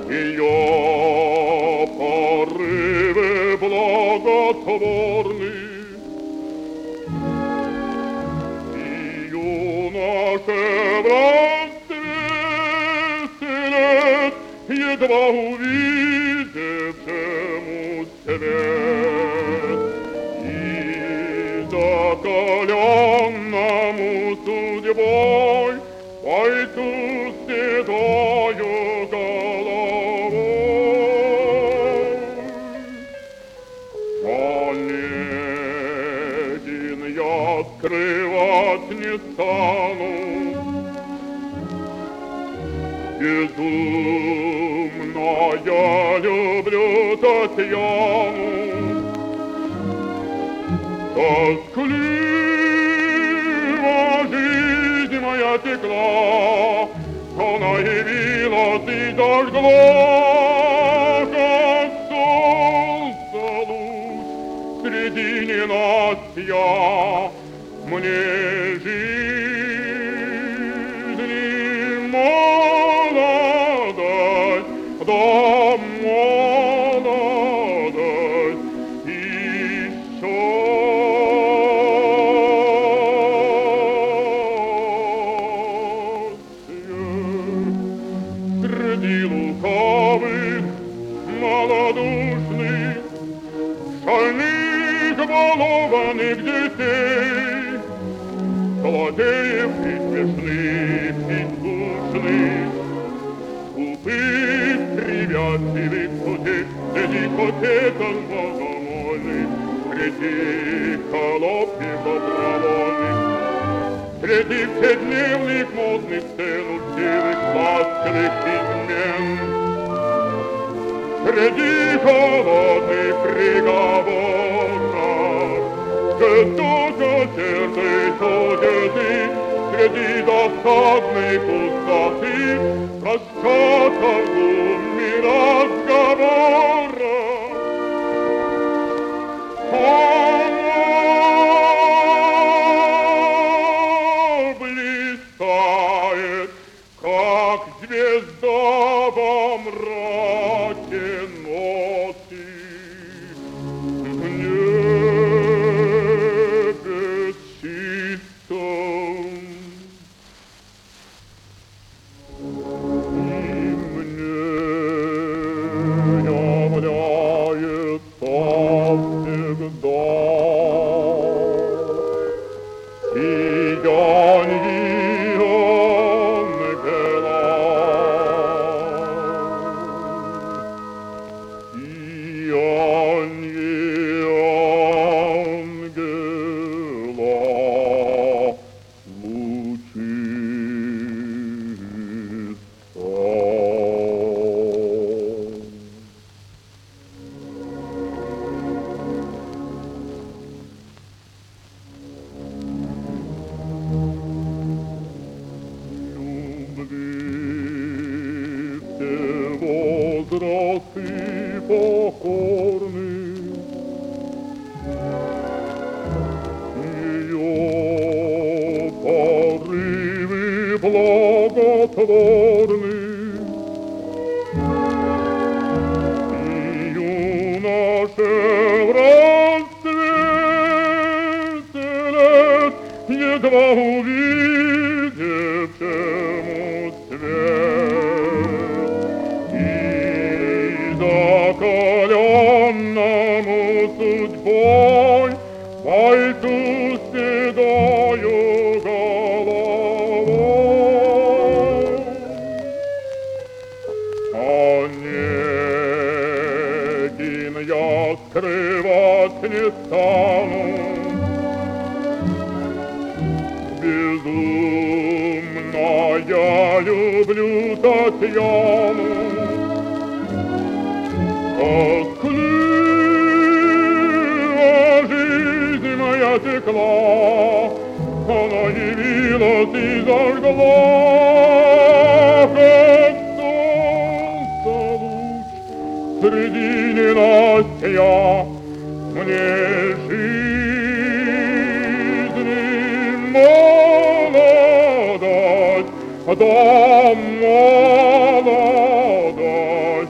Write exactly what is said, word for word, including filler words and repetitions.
ее порывы благотворны. И юноше в расцвете лет, едва увидевшему свет, и закаленному судьбой бойцу с седою головой. Онегин, я скрывать не стану, безумно я люблю Татьяну. Тосклива жизнь моя текла, она явилась и зажгла, как солнце луч среди ненастья мне жизни молодость, да молодость еще. Среди лукавых, малодушных, шальных, балованных детей, злодеев и смешных, и скучных, скупых, привязчивых людей, среди котеток богомольных, среди холопов добровольных, среди вседневных модных сцен, учтивых, ласковых измен, среди холодных приговоров, жестоко сердцей судьбы, среди досадной пустоты, раскатов гум и разговоров. Как звезда во мраке ночи, в небе чистом, и мне является всегда сиянье возрасты покорны, ее порывы благотворны, и юноше в расцвете лет, едва увидевшему свет, закаленному судьбой бойцу с седою головой. Онегин, я скрывать не стану, безумно я люблю Татьяну. Тосклива жизнь моя текла, она явилась и зажгла, как солнце луч среди ненастья мне жизни молодость, да молодость.